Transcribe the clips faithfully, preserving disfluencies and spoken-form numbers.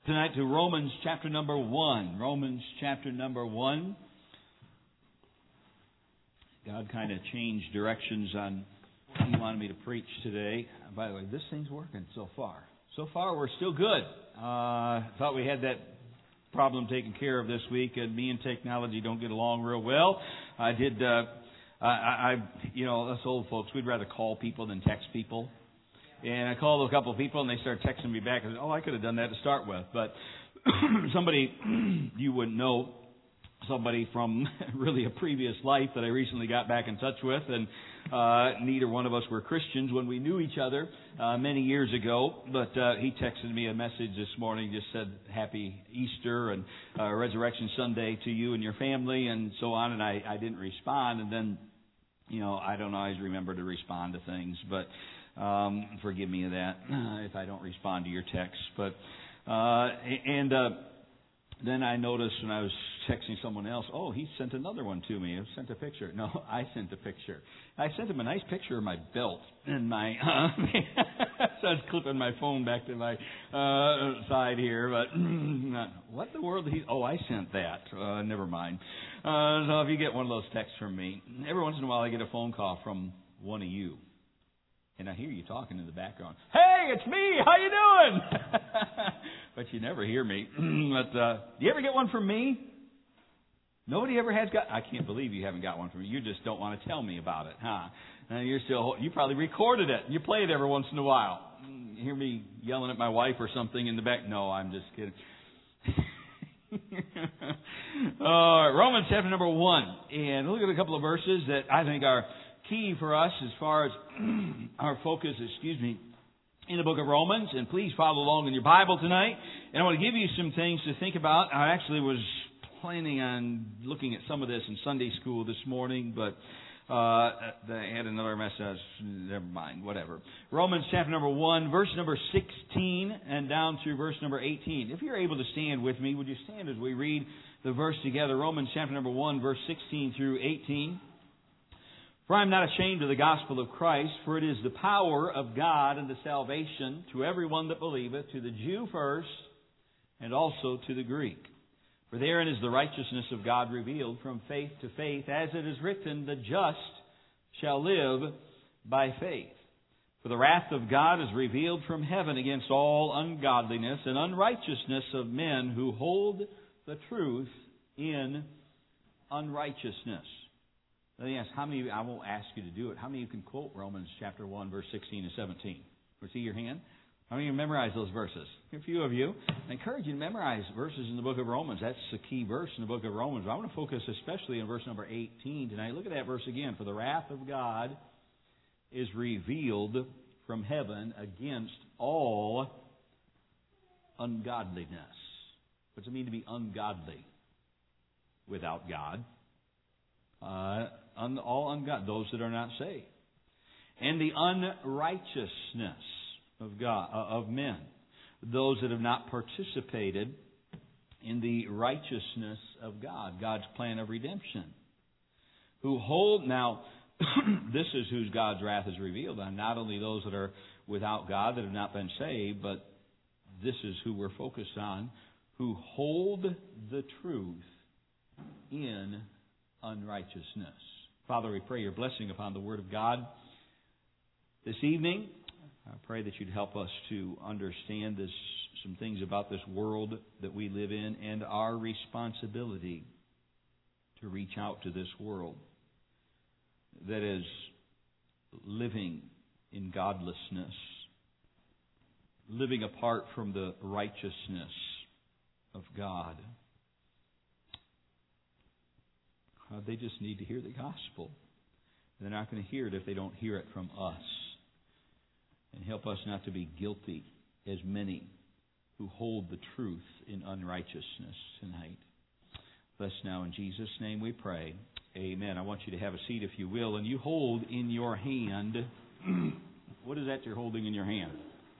Tonight to Romans chapter number one. Romans chapter number one. God kind of changed directions on what He wanted me to preach today. By the way, this thing's working so far. So far, we're still good. Uh, thought we had that problem taken care of this week, and me and technology don't get along real well. I did. Uh, I, I, you know, us old folks, we'd rather call people than text people. And I called a couple of people, and they started texting me back. I said, oh, I could have done that to start with. But somebody you wouldn't know, somebody from really a previous life that I recently got back in touch with. And uh, neither one of us were Christians when we knew each other uh, many years ago. But uh, he texted me a message this morning, just said, Happy Easter and uh, Resurrection Sunday to you and your family, and so on. And I, I didn't respond. And then, you know, I don't always remember to respond to things. But Um, forgive me of that uh, if I don't respond to your text. But uh, and uh, then I noticed when I was texting someone else, oh, he sent another one to me. He sent a picture. No, I sent a picture. I sent him a nice picture of my belt and my. Uh, so I was clipping my phone back to my uh, side here. But what the world? Did he? Oh, I sent that. Uh, never mind. Uh, so if you get one of those texts from me, every once in a while I get a phone call from one of you. And I hear you talking in the background. Hey, it's me. How you doing? But you never hear me. But uh, do you ever get one from me? Nobody ever has got. I can't believe you haven't got one from me. You just don't want to tell me about it, huh? And you're still. You probably recorded it. You play it every once in a while. You hear me yelling at my wife or something in the back? No, I'm just kidding. All right, Romans chapter number one, and look at a couple of verses that I think are key for us as far as our focus, excuse me, in the book of Romans. And please follow along in your Bible tonight. And I want to give you some things to think about. I actually was planning on looking at some of this in Sunday school this morning, but uh, I had another message. Never mind, whatever. Romans chapter number one, verse number sixteen, and down through verse number eighteen. If you're able to stand with me, would you stand as we read the verse together? Romans chapter number one, verse sixteen through eighteen. For I am not ashamed of the gospel of Christ, for it is the power of God unto salvation to everyone that believeth, to the Jew first, and also to the Greek. For therein is the righteousness of God revealed from faith to faith, as it is written, the just shall live by faith. For the wrath of God is revealed from heaven against all ungodliness and unrighteousness of men who hold the truth in unrighteousness. Let me ask, how many of you, I won't ask you to do it, how many of you can quote Romans chapter one, verse sixteen and seventeen? Or see your hand? How many of you memorize those verses? A few of you. I encourage you to memorize verses in the book of Romans. That's the key verse in the book of Romans. I want to focus especially on verse number eighteen tonight. Look at that verse again. For the wrath of God is revealed from heaven against all ungodliness. What does it mean to be ungodly? Without God. Uh, un, all ungodly, those that are not saved, and the unrighteousness of God, uh, of men, those that have not participated in the righteousness of God, God's plan of redemption, who hold now. This is whose God's wrath is revealed on, not only those that are without God that have not been saved, but this is who we're focused on, who hold the truth in unrighteousness. Father, we pray your blessing upon the Word of God this evening. I pray that you'd help us to understand this, some things about this world that we live in and our responsibility to reach out to this world that is living in godlessness, living apart from the righteousness of God. Uh, they just need to hear the gospel. They're not going to hear it if they don't hear it from us. And help us not to be guilty as many who hold the truth in unrighteousness tonight. Bless now in Jesus' name we pray. Amen. I want you to have a seat if you will. And you hold in your hand, what is that you're holding in your hand?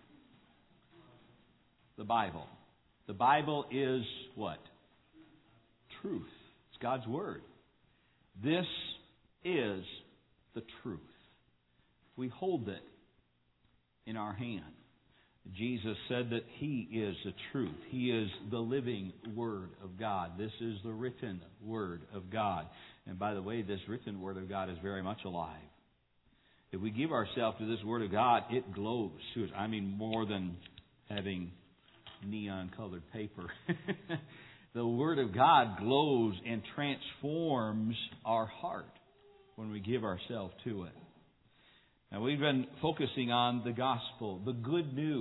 The Bible. The Bible is what? Truth. It's God's Word. This is the truth. We hold it in our hand. Jesus said that He is the truth. He is the living Word of God. This is the written Word of God. And by the way, this written Word of God is very much alive. If we give ourselves to this Word of God, it glows to us. I mean, more than having neon-colored paper. The Word of God glows and transforms our heart when we give ourselves to it. Now, we've been focusing on the gospel, the good news.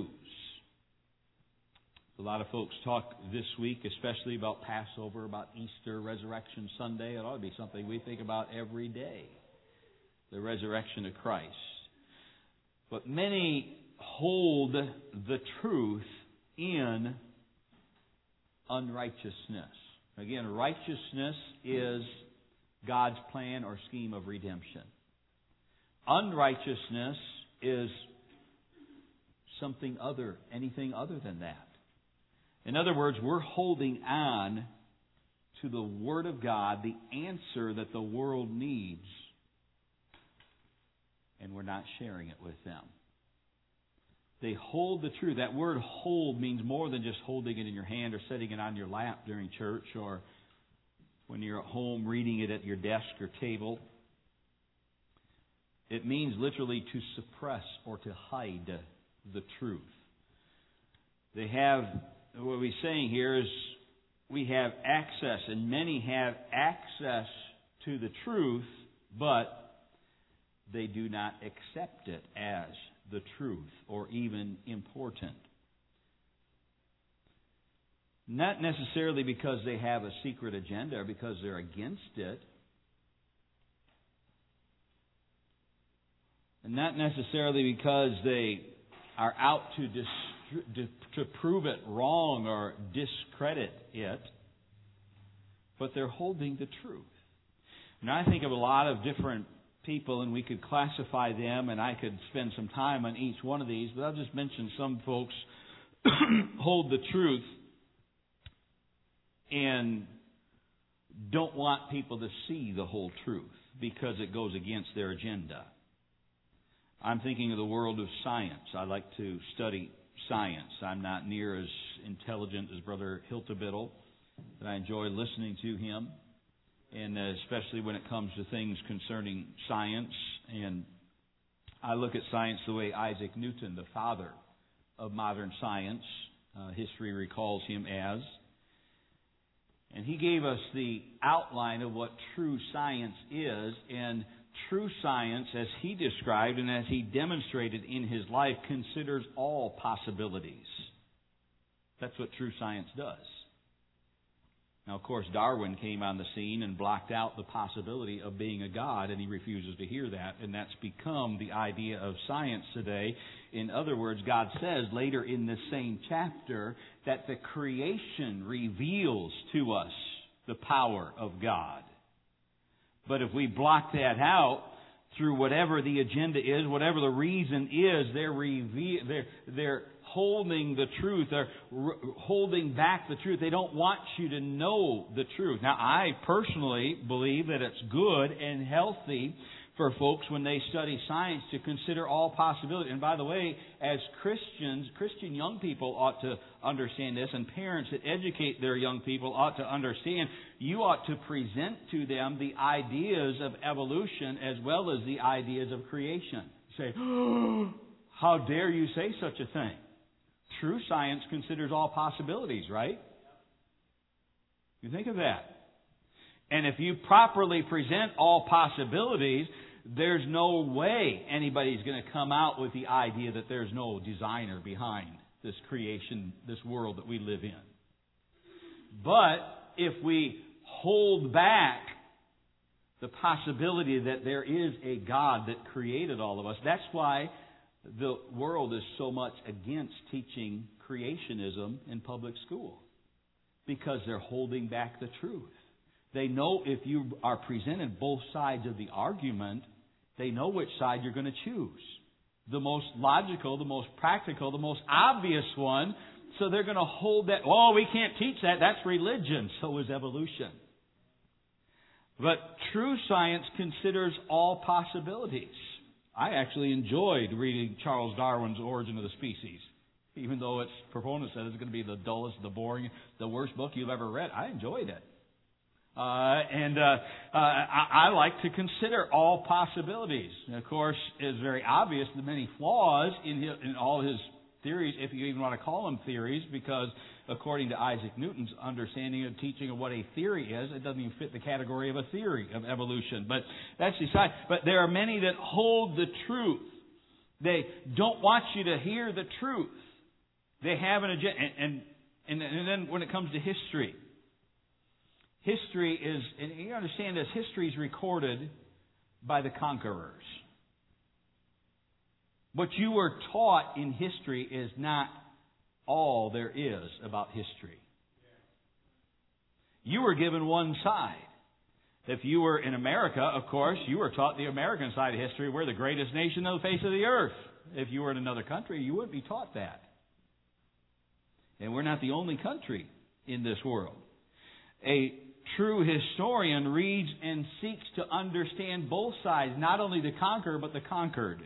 A lot of folks talk this week, especially about Passover, about Easter, Resurrection Sunday. It ought to be something we think about every day, the resurrection of Christ. But many hold the truth in unrighteousness. Again, righteousness is God's plan or scheme of redemption. Unrighteousness is something other, anything other than that. In other words, we're holding on to the Word of God, the answer that the world needs, and we're not sharing it with them. They hold the truth. That word hold means more than just holding it in your hand or setting it on your lap during church or when you're at home reading it at your desk or table. It means literally to suppress or to hide the truth. They have, what we're saying here is we have access, and many have access to the truth, but they do not accept it as the truth or even important. Not necessarily because they have a secret agenda or because they're against it. And not necessarily because they are out to dis- to, to prove it wrong or discredit it. But they're holding the truth. Now, I think of a lot of different people, and we could classify them, and I could spend some time on each one of these, but I'll just mention some folks hold the truth and don't want people to see the whole truth because it goes against their agenda. I'm thinking of the world of science. I like to study science. I'm not near as intelligent as Brother Hiltebittel, but I enjoy listening to him. And especially when it comes to things concerning science. And I look at science the way Isaac Newton, the father of modern science, uh, history recalls him as. And he gave us the outline of what true science is. And true science, as he described and as he demonstrated in his life, considers all possibilities. That's what true science does. Now, of course, Darwin came on the scene and blocked out the possibility of being a God, and he refuses to hear that, and that's become the idea of science today. In other words, God says later in this same chapter that the creation reveals to us the power of God. But if we block that out through whatever the agenda is, whatever the reason is, they're reve- they're they're holding the truth. They're r- holding back the truth. They don't want you to know the truth. Now, I personally believe that it's good and healthy for folks when they study science to consider all possibilities. And by the way, as Christians, Christian young people ought to understand this, and parents that educate their young people ought to understand, you ought to present to them the ideas of evolution as well as the ideas of creation. Say, oh, how dare you say such a thing? True science considers all possibilities, right? You think of that. And if you properly present all possibilities, there's no way anybody's going to come out with the idea that there's no designer behind this creation, this world that we live in. But if we hold back the possibility that there is a God that created all of us, that's why the world is so much against teaching creationism in public school. Because they're holding back the truth. They know if you are presented both sides of the argument, they know which side you're going to choose. The most logical, the most practical, the most obvious one. So they're going to hold that, oh, we can't teach that. That's religion. So is evolution. But true science considers all possibilities. I actually enjoyed reading Charles Darwin's Origin of the Species. Even though its proponent said it's going to be the dullest, the boring, the worst book you've ever read. I enjoyed it. Uh, and uh, uh, I, I like to consider all possibilities. And of course, it's very obvious the many flaws in, his, in all his theories, if you even want to call them theories, because according to Isaac Newton's understanding of teaching of what a theory is, it doesn't even fit the category of a theory of evolution. But that's beside. But there are many that hold the truth. They don't want you to hear the truth. They have an agenda. And, and, and then when it comes to history, history is, and you understand this, history is recorded by the conquerors. What you were taught in history is not all there is about history. You were given one side. If you were in America, of course, you were taught the American side of history. We're the greatest nation on the face of the earth. If you were in another country, you wouldn't be taught that. And we're not the only country in this world. A true historian reads and seeks to understand both sides, not only the conqueror, but the conquered,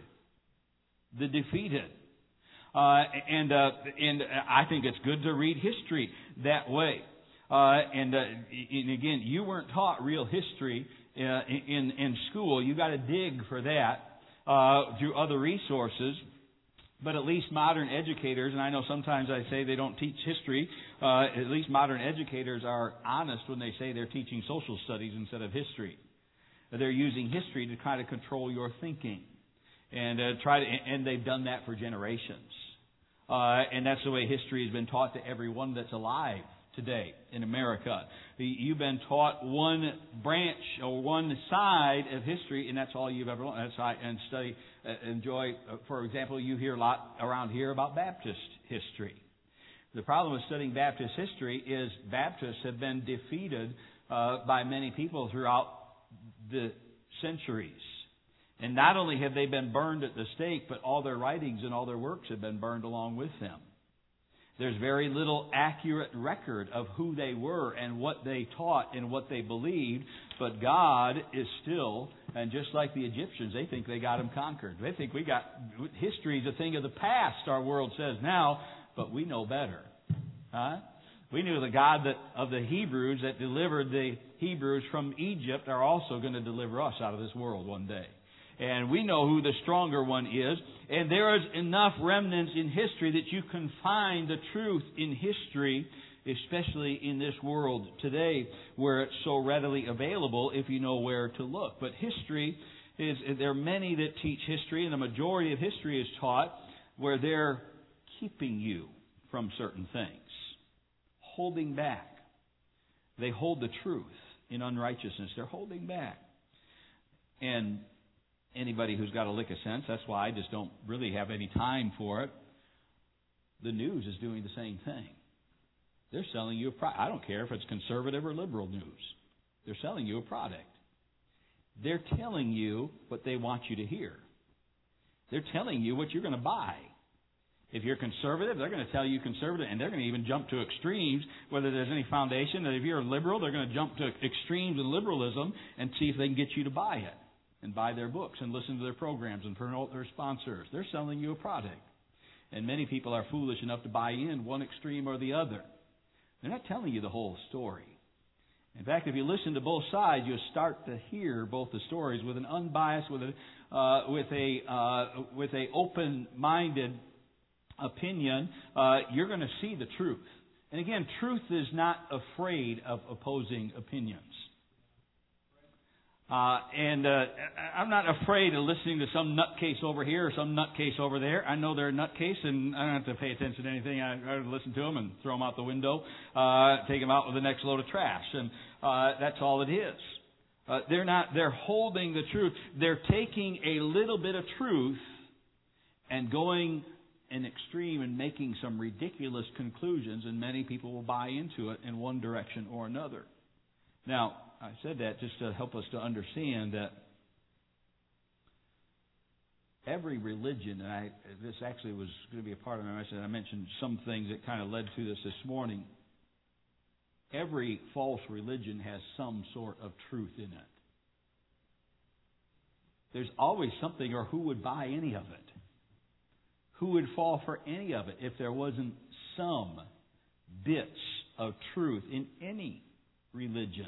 the defeated. Uh, and uh, and I think it's good to read history that way. Uh, and, uh, and again, you weren't taught real history uh, in in school. You got to dig for that uh, through other resources. But at least modern educators, and I know sometimes I say they don't teach history, uh, at least modern educators are honest when they say they're teaching social studies instead of history. They're using history to try to control your thinking, and uh, try to, and they've done that for generations. Uh, and that's the way history has been taught to everyone that's alive today in America. You've been taught one branch or one side of history, and that's all you've ever learned. That's I and study, uh, enjoy. Uh, for example, you hear a lot around here about Baptist history. The problem with studying Baptist history is Baptists have been defeated uh, by many people throughout the centuries. And not only have they been burned at the stake, but all their writings and all their works have been burned along with them. There's very little accurate record of who they were and what they taught and what they believed. But God is still, and just like the Egyptians, they think they got them conquered. They think we got, history is a thing of the past, our world says now, but we know better. Huh? We knew the God that of the Hebrews that delivered the Hebrews from Egypt are also going to deliver us out of this world one day. And we know who the stronger one is. And there is enough remnants in history that you can find the truth in history, especially in this world today where it's so readily available if you know where to look. But history is, there are many that teach history, and the majority of history is taught where they're keeping you from certain things, holding back. They hold the truth in unrighteousness. They're holding back. And anybody who's got a lick of sense, that's why I just don't really have any time for it. The news is doing the same thing. They're selling you a product. I don't care if it's conservative or liberal news. They're selling you a product. They're telling you what they want you to hear. They're telling you what you're going to buy. If you're conservative, they're going to tell you conservative, and they're going to even jump to extremes, whether there's any foundation. And if you're a liberal, they're going to jump to extremes in liberalism and see if they can get you to buy it, and buy their books and listen to their programs and promote their sponsors. They're selling you a product. And many people are foolish enough to buy in one extreme or the other. They're not telling you the whole story. In fact, if you listen to both sides, you'll start to hear both the stories with an unbiased, with a uh, with a uh, with a open-minded opinion. Uh, you're going to see the truth. And again, truth is not afraid of opposing opinions. Uh, and uh, I'm not afraid of listening to some nutcase over here or some nutcase over there. I know they're a nutcase, and I don't have to pay attention to anything. I, I listen to them and throw them out the window, uh, take them out with the next load of trash, and uh, that's all it is. Uh, they're not. They're holding the truth. They're taking a little bit of truth and going an extreme and making some ridiculous conclusions, and many people will buy into it in one direction or another. Now, I said that just to help us to understand that every religion, and I, this actually was going to be a part of my message, I mentioned some things that kind of led to this this morning. Every false religion has some sort of truth in it. There's always something, or who would buy any of it? who would fall for any of it if there wasn't some bits of truth in any religion.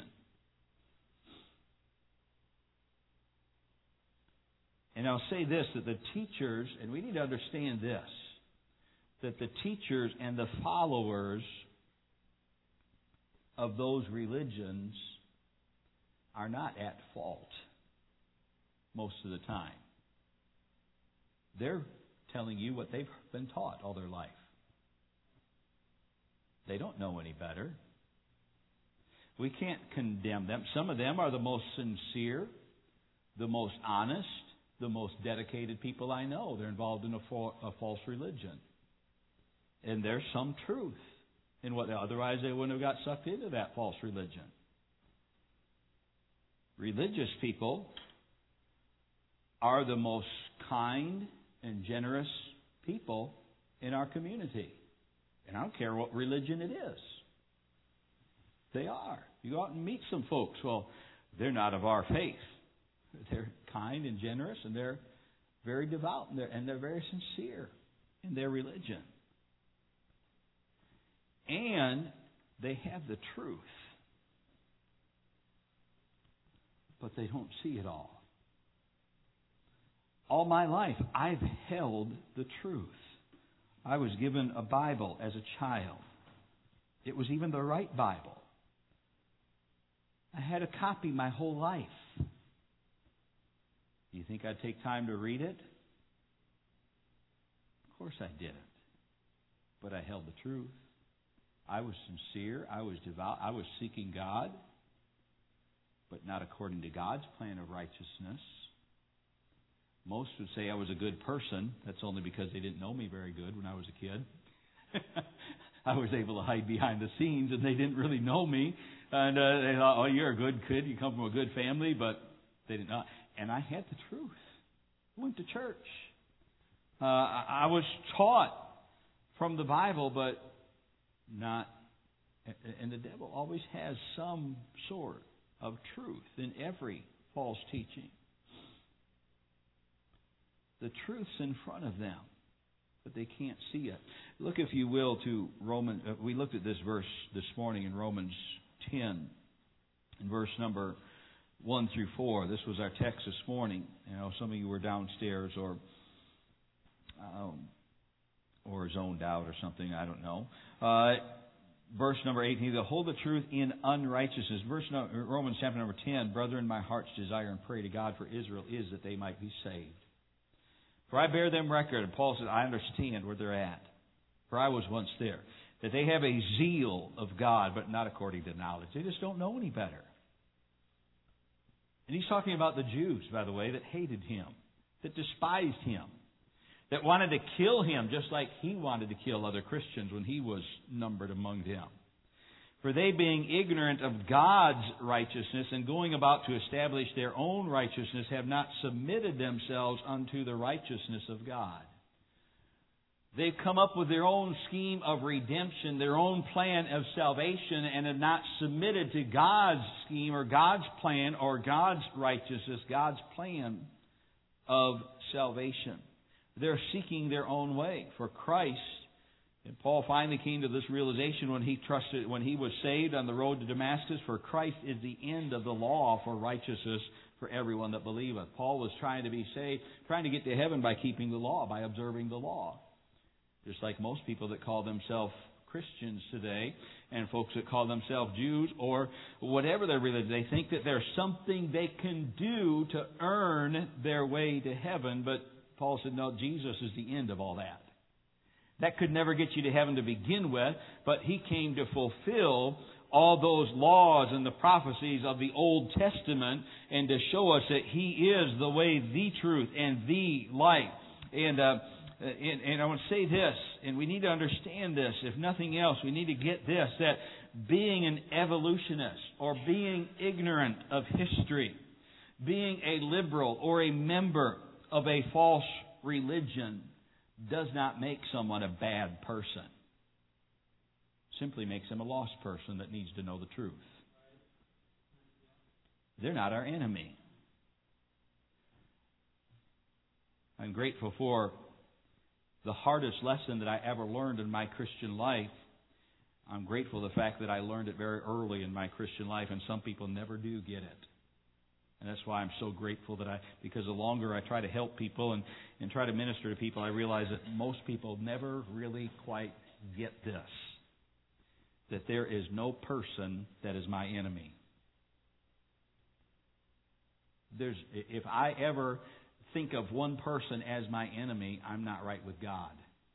And I'll say this, that the teachers, and we need to understand this, that the teachers and the followers of those religions are not at fault most of the time. They're telling you what they've been taught all their life. They don't know any better. We can't condemn them. Some of them are the most sincere, the most honest, the most dedicated people I know. They're involved in a, fa- a false religion. And there's some truth in what, otherwise they wouldn't have got sucked into that false religion. Religious people are the most kind and generous people in our community. And I don't care what religion it is. They are. You go out and meet some folks. Well, they're not of our faith. They're kind and generous, and they're very devout, and they're, and they're very sincere in their religion. And they have the truth. But they don't see it all. All my life, I've held the truth. I was given a Bible as a child. It was even the right Bible. I had a copy my whole life. Do you think I'd take time to read it? Of course I didn't. But I held the truth. I was sincere. I was devout. I was seeking God, but not according to God's plan of righteousness. Most would say I was a good person. That's only because they didn't know me very good when I was a kid. I was able to hide behind the scenes, and they didn't really know me. And uh, they thought, oh, you're a good kid. You come from a good family, but they didn't know. And I had the truth. I went to church. Uh, I was taught from the Bible, but not. And the devil always has some sort of truth in every false teaching. The truth's in front of them, but they can't see it. Look, if you will, to Romans. Uh, we looked at this verse this morning in Romans ten, in verse number one through four. This was our text this morning. You know, some of you were downstairs or um, or zoned out or something. I don't know. Uh, verse number eighteen. To hold the truth in unrighteousness. Verse no, Romans chapter number ten. Brethren, my heart's desire and pray to God for Israel is that they might be saved. For I bear them record, and Paul said, I understand where they're at. For I was once there. That they have a zeal of God, but not according to knowledge. They just don't know any better. And he's talking about the Jews, by the way, that hated him, that despised him, that wanted to kill him just like he wanted to kill other Christians when he was numbered among them. For they, being ignorant of God's righteousness and going about to establish their own righteousness, have not submitted themselves unto the righteousness of God. They've come up with their own scheme of redemption, their own plan of salvation, and have not submitted to God's scheme or God's plan or God's righteousness, God's plan of salvation. They're seeking their own way. For Christ, and Paul finally came to this realization when he trusted, when he was saved on the road to Damascus, for Christ is the end of the law for righteousness for everyone that believeth. Paul was trying to be saved, trying to get to heaven by keeping the law, by observing the law. Just like most people that call themselves Christians today, and folks that call themselves Jews, or whatever their religion, they think that there's something they can do to earn their way to heaven, but Paul said, no, Jesus is the end of all that. That could never get you to heaven to begin with, but He came to fulfill all those laws and the prophecies of the Old Testament and to show us that He is the way, the truth, and the light. And, uh, and, and I want to say this, and we need to understand this. If nothing else, we need to get this, that being an evolutionist or being ignorant of history, being a liberal or a member of a false religion, does not make someone a bad person. Simply makes them a lost person that needs to know the truth. They're not our enemy. I'm grateful for the hardest lesson that I ever learned in my Christian life. I'm grateful for the fact that I learned it very early in my Christian life, and some people never do get it. And that's why I'm so grateful that I, because the longer I try to help people and, and try to minister to people, I realize that most people never really quite get this. That there is no person that is my enemy. There's, if I ever think of one person as my enemy, I'm not right with God.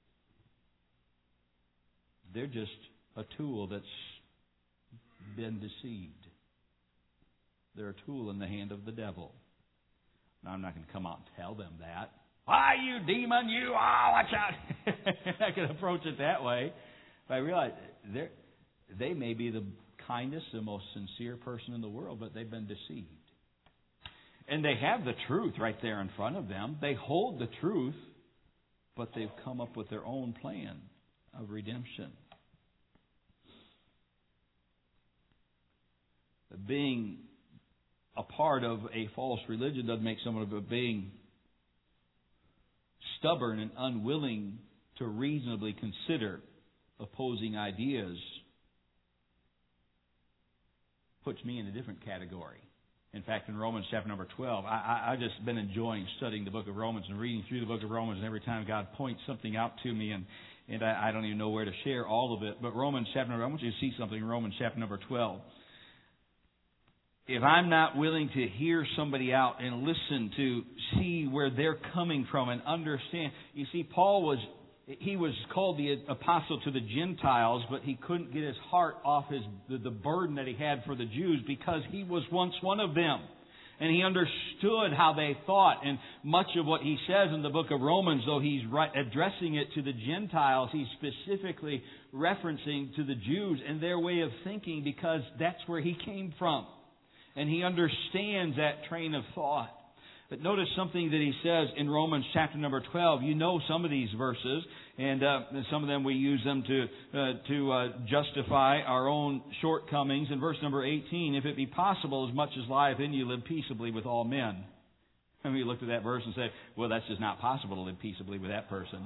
They're just a tool that's been deceived. They're a tool in the hand of the devil. Now, I'm not going to come out and tell them that. Why, you demon, you, oh, watch out. I can approach it that way. But I realize they may be the kindest, the most sincere person in the world, but they've been deceived. And they have the truth right there in front of them. They hold the truth, but they've come up with their own plan of redemption. Being a part of a false religion doesn't make someone of being stubborn and unwilling to reasonably consider opposing ideas. Puts me in a different category. In fact, in Romans chapter number twelve, I, I, I've just been enjoying studying the book of Romans and reading through the book of Romans, and every time God points something out to me, and, and I, I don't even know where to share all of it. But Romans chapter number, I want you to see something in Romans chapter number twelve. If I'm not willing to hear somebody out and listen to see where they're coming from and understand. You see, Paul was, he was called the apostle to the Gentiles, but he couldn't get his heart off his the, the burden that he had for the Jews because he was once one of them. And he understood how they thought. And much of what he says in the book of Romans, though he's right, addressing it to the Gentiles, he's specifically referencing to the Jews and their way of thinking because that's where he came from. And he understands that train of thought. But notice something that he says in Romans chapter number twelve. You know some of these verses, and uh, some of them we use them to uh, to uh, justify our own shortcomings. In verse number eighteen, if it be possible, as much as lieth in you, live peaceably with all men. And we looked at that verse and said, well, that's just not possible to live peaceably with that person.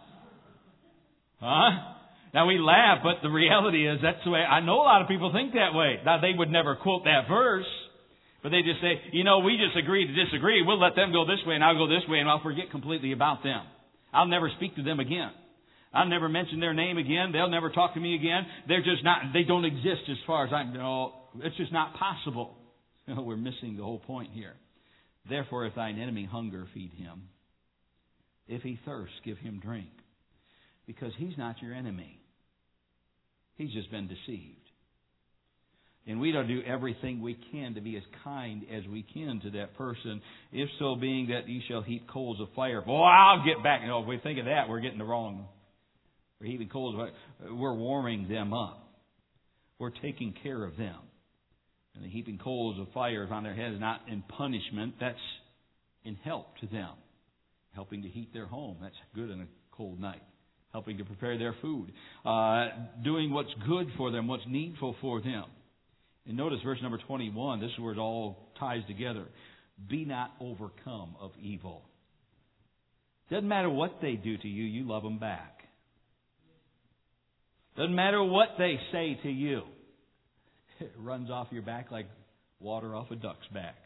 Huh? Now we laugh, but the reality is that's the way. I know a lot of people think that way. Now they would never quote that verse, but they just say, you know, we just agree to disagree. We'll let them go this way and I'll go this way and I'll forget completely about them. I'll never speak to them again. I'll never mention their name again. They'll never talk to me again. They're just not, they don't exist as far as I'm, you know, it's just not possible. You know, we're missing the whole point here. Therefore, if thine enemy hunger, feed him. If he thirst, give him drink. Because he's not your enemy. He's just been deceived. And we don't do everything we can to be as kind as we can to that person. If so being that ye shall heap coals of fire. Boy, I'll get back. You know, if we think of that, we're getting the wrong. We're heaping coals of fire. We're warming them up. We're taking care of them. And the heaping coals of fire on their head is not in punishment. That's in help to them. Helping to heat their home. That's good in a cold night. Helping to prepare their food. Uh, doing what's good for them, what's needful for them. And notice verse number twenty-one. This is where it all ties together. Be not overcome of evil. Doesn't matter what they do to you, you love them back. Doesn't matter what they say to you. It runs off your back like water off a duck's back.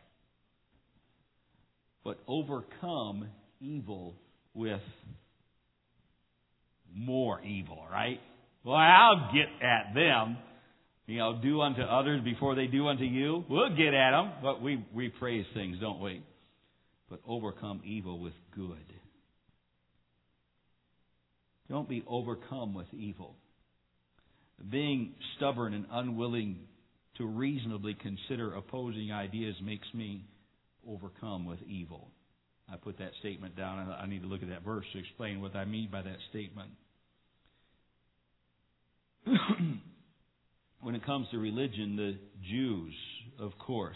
But overcome evil with more evil, right? Well, I'll get at them. You know, do unto others before they do unto you. We'll get at them, but we, we praise things, don't we? But overcome evil with good. Don't be overcome with evil. Being stubborn and unwilling to reasonably consider opposing ideas makes me overcome with evil. I put that statement down, and I need to look at that verse to explain what I mean by that statement. When it comes to religion, the Jews, of course,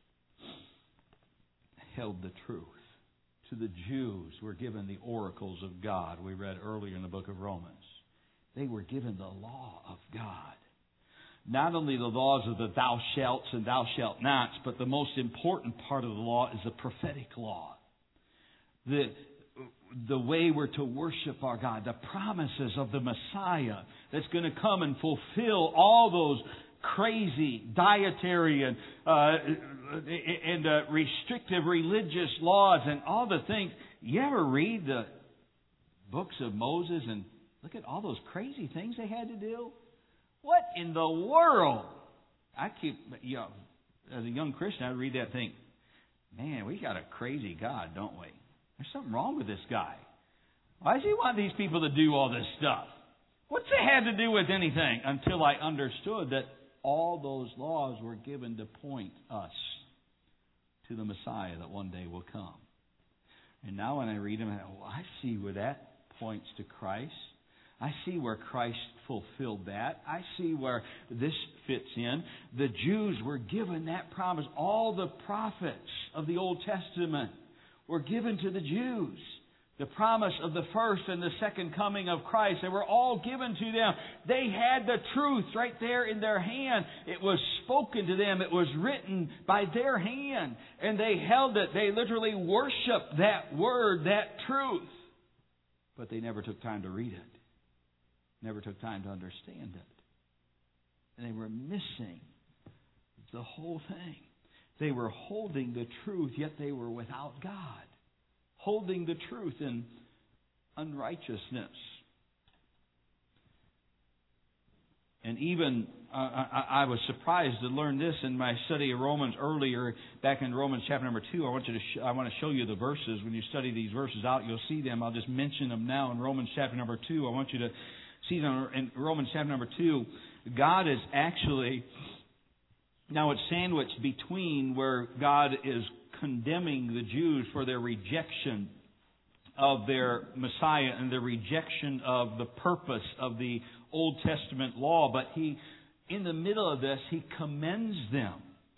held the truth. To the Jews were given the oracles of God, we read earlier in the book of Romans. They were given the law of God. Not only the laws of the thou shalt and thou shalt nots, but the most important part of the law is the prophetic law. The, the way we're to worship our God, the promises of the Messiah that's going to come and fulfill all those crazy dietary and, uh, and uh, restrictive religious laws and all the things. You ever read the books of Moses and look at all those crazy things they had to do? What in the world? I keep, you know, as a young Christian, I read that and think, man, we got a crazy God, don't we? There's something wrong with this guy. Why does he want these people to do all this stuff? What's it have to do with anything? Until I understood that all those laws were given to point us to the Messiah that one day will come. And now when I read them, I, oh, I see where that points to Christ. I see where Christ fulfilled that. I see where this fits in. The Jews were given that promise. All the prophets of the Old Testament were given to the Jews. The promise of the first and the second coming of Christ, they were all given to them. They had the truth right there in their hand. It was spoken to them. It was written by their hand. And they held it. They literally worshiped that word, that truth. But they never took time to read it. Never took time to understand it. And they were missing the whole thing. They were holding the truth, yet they were without God. Holding the truth in unrighteousness. And even, uh, I, I was surprised to learn this in my study of Romans earlier, back in Romans chapter number two. I want you to, sh- I want to show you the verses. When you study these verses out, you'll see them. I'll just mention them now in Romans chapter number two. I want you to see them in Romans chapter number two. God is actually, now it's sandwiched between where God is condemning the Jews for their rejection of their Messiah and their rejection of the purpose of the Old Testament law. But he, in the middle of this, he commends them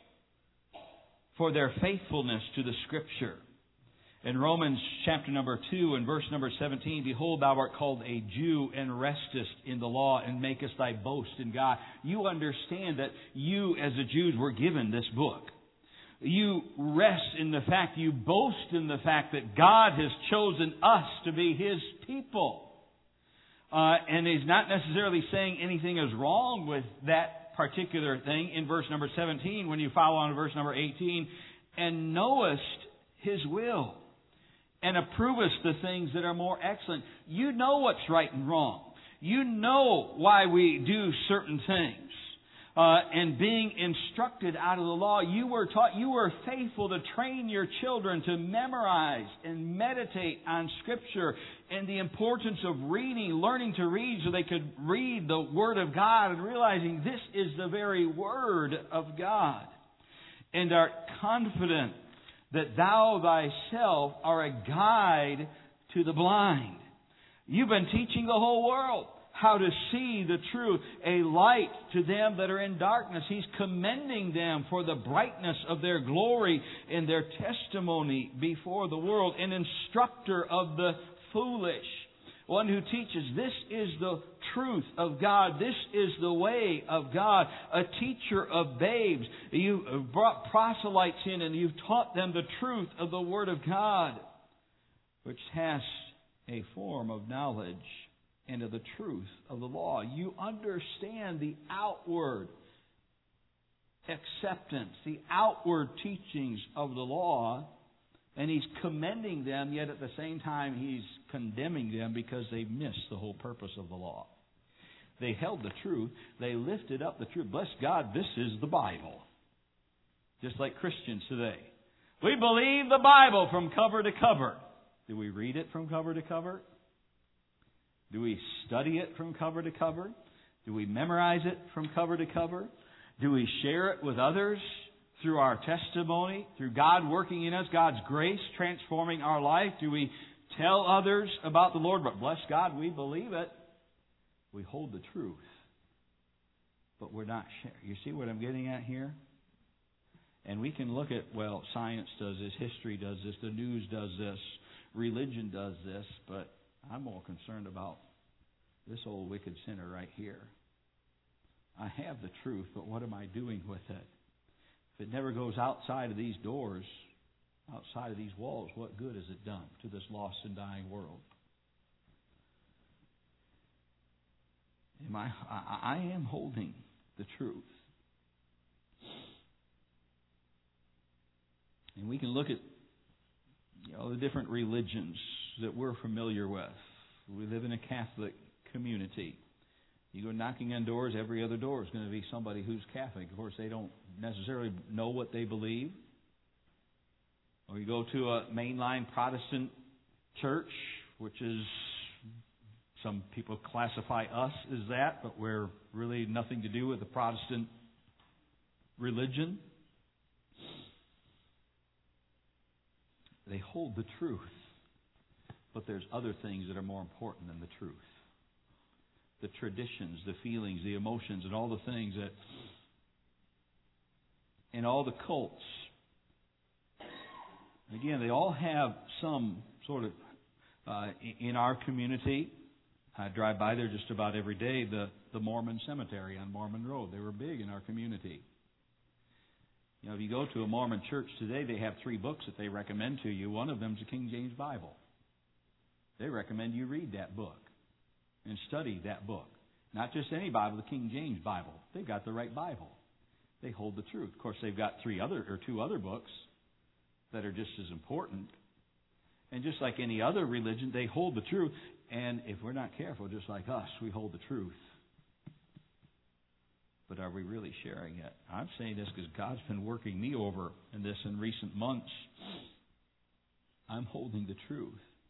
for their faithfulness to the Scripture. In Romans chapter number two and verse number seventeen, behold, thou art called a Jew and restest in the law and makest thy boast in God. You understand that you as the Jews were given this book. You rest in the fact, you boast in the fact that God has chosen us to be His people. Uh, and He's not necessarily saying anything is wrong with that particular thing in verse number seventeen when you follow on to verse number eighteen. And knowest His will and approvest the things that are more excellent. You know what's right and wrong. You know why we do certain things. Uh, and being instructed out of the law, you were taught, you were faithful to train your children to memorize and meditate on Scripture and the importance of reading, learning to read so they could read the Word of God and realizing this is the very Word of God. And are confident that thou thyself are a guide to the blind. You've been teaching the whole world how to see the truth, a light to them that are in darkness. He's commending them for the brightness of their glory and their testimony before the world. An instructor of the foolish. One who teaches this is the truth of God. This is the way of God. A teacher of babes. You brought proselytes in and you've taught them the truth of the Word of God, which has a form of knowledge and of the truth of the law. You understand the outward acceptance, the outward teachings of the law, and He's commending them, yet at the same time He's condemning them because they missed the whole purpose of the law. They held the truth. They lifted up the truth. Bless God, this is the Bible. Just like Christians today. We believe the Bible from cover to cover. Do we read it from cover to cover? Do we study it from cover to cover? Do we memorize it from cover to cover? Do we share it with others through our testimony, through God working in us, God's grace transforming our life? Do we tell others about the Lord? But bless God, we believe it. We hold the truth. But we're not sharing. You see what I'm getting at here? And we can look at, well, science does this, history does this, the news does this, religion does this, but I'm more concerned about this old wicked sinner right here. I have the truth, but what am I doing with it? If it never goes outside of these doors, outside of these walls, what good has it done to this lost and dying world? Am I, I, I am holding the truth. And we can look at, you know, the different religions that we're familiar with. We live in a Catholic community. You go knocking on doors, every other door is going to be somebody who's Catholic. Of course, they don't necessarily know what they believe. Or you go to a mainline Protestant church, which is, some people classify us as that, but we're really nothing to do with the Protestant religion. They hold the truth, but there's other things that are more important than the truth. The traditions, the feelings, the emotions, and all the things that, and all the cults. Again, they all have some sort of, uh, in our community, I drive by there just about every day, the, the Mormon cemetery on Mormon Road. They were big in our community. You know, if you go to a Mormon church today, they have three books that they recommend to you. One of them is the King James Bible. They recommend you read that book and study that book. Not just any Bible, the King James Bible. They've got the right Bible. They hold the truth. Of course, they've got three other or two other books that are just as important. And just like any other religion, they hold the truth. And if we're not careful, just like us, we hold the truth. But are we really sharing it? I'm saying this because God's been working me over in this in recent months. I'm holding the truth.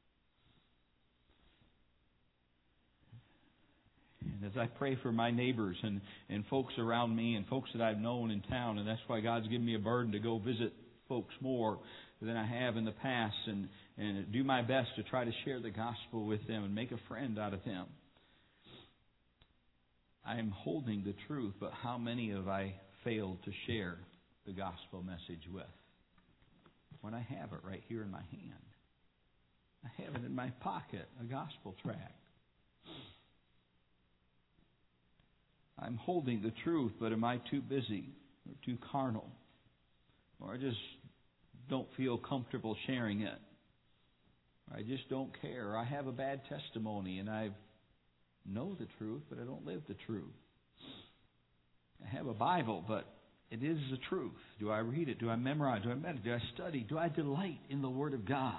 And as I pray for my neighbors and, and folks around me and folks that I've known in town, and that's why God's given me a burden to go visit folks more than I have in the past and, and do my best to try to share the gospel with them and make a friend out of them. I am holding the truth, but how many have I failed to share the gospel message with? When I have it right here in my hand. I have it in my pocket, a gospel tract. I'm holding the truth, but am I too busy or too carnal? Or I just don't feel comfortable sharing it. Or I just don't care. Or I have a bad testimony and I know the truth, but I don't live the truth. I have a Bible, but it is the truth. Do I read it? Do I memorize? Do I meditate? Do I study? Do I delight in the Word of God?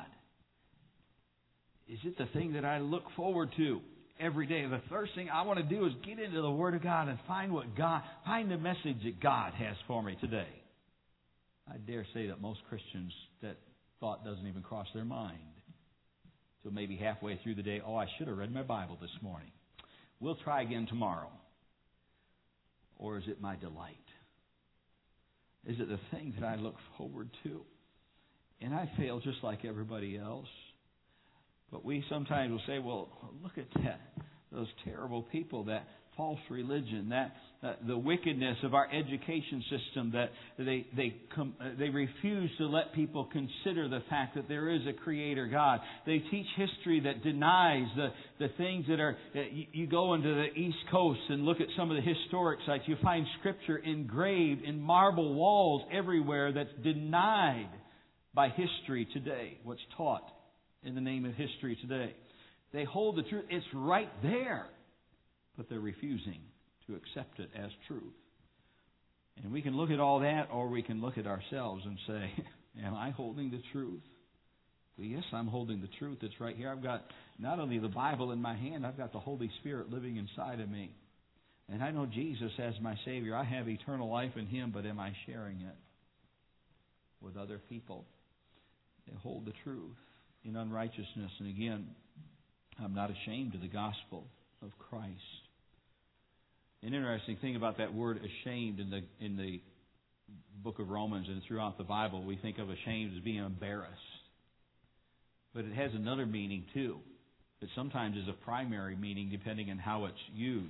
Is it the thing that I look forward to every day? The first thing I want to do is get into the Word of God and find what God, find the message that God has for me today. I dare say that most Christians, that thought doesn't even cross their mind. So maybe halfway through the day, oh, I should have read my Bible this morning. We'll try again tomorrow. Or is it my delight? Is it the thing that I look forward to? And I fail just like everybody else. But we sometimes will say, well, look at that. Those terrible people, that false religion, that uh, the wickedness of our education system, that they they com- they refuse to let people consider the fact that there is a Creator God. They teach history that denies the, the things that are... Uh, you, you go into the East Coast and look at some of the historic sites. You find Scripture engraved in marble walls everywhere that's denied by history today, what's taught in the name of history today. They hold the truth. It's right there. But they're refusing to accept it as truth. And we can look at all that, or we can look at ourselves and say, am I holding the truth? Well, yes, I'm holding the truth that's right here. I've got not only the Bible in my hand, I've got the Holy Spirit living inside of me. And I know Jesus as my Savior. I have eternal life in Him, but am I sharing it with other people? They hold the truth in unrighteousness. And again, I'm not ashamed of the gospel of Christ. An interesting thing about that word ashamed in the in the book of Romans and throughout the Bible, we think of ashamed as being embarrassed. But it has another meaning too. It sometimes is a primary meaning depending on how it's used.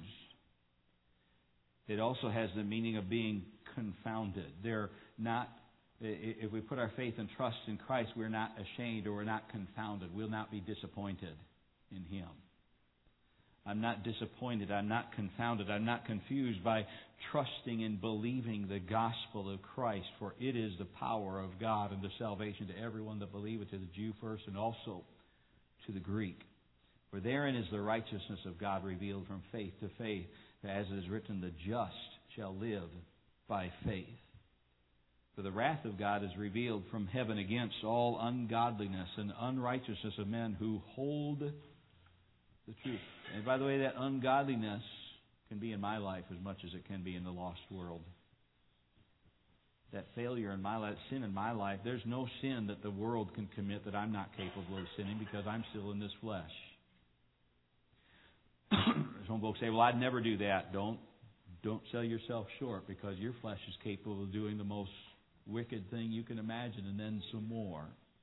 It also has the meaning of being confounded. They're not, if we put our faith and trust in Christ, we're not ashamed or we're not confounded. We'll not be disappointed in Him. I'm not disappointed. I'm not confounded. I'm not confused by trusting and believing the gospel of Christ. For it is the power of God unto salvation to everyone that believeth, to the Jew first and also to the Greek. For therein is the righteousness of God revealed from faith to faith. For as it is written, the just shall live by faith. For the wrath of God is revealed from heaven against all ungodliness and unrighteousness of men who hold the truth. And by the way, that ungodliness can be in my life as much as it can be in the lost world. That failure in my life, sin in my life, there's no sin that the world can commit that I'm not capable of sinning because I'm still in this flesh. Some folks say, well, I'd never do that. Don't, don't sell yourself short because your flesh is capable of doing the most wicked thing you can imagine and then some more.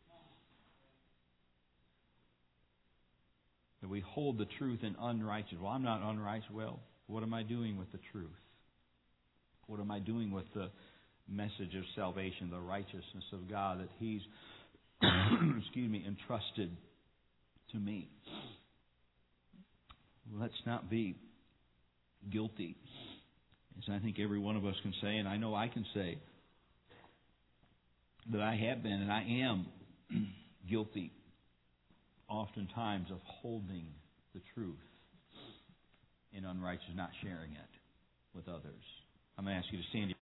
That we hold the truth in unrighteous. Well, I'm not unrighteous. Well, what am I doing with the truth? What am I doing with the message of salvation, the righteousness of God that He's, excuse me, entrusted to me? Let's not be guilty, as I think every one of us can say, and I know I can say, that I have been and I am guilty oftentimes of holding the truth in unrighteousness, not sharing it with others. I'm going to ask you to stand.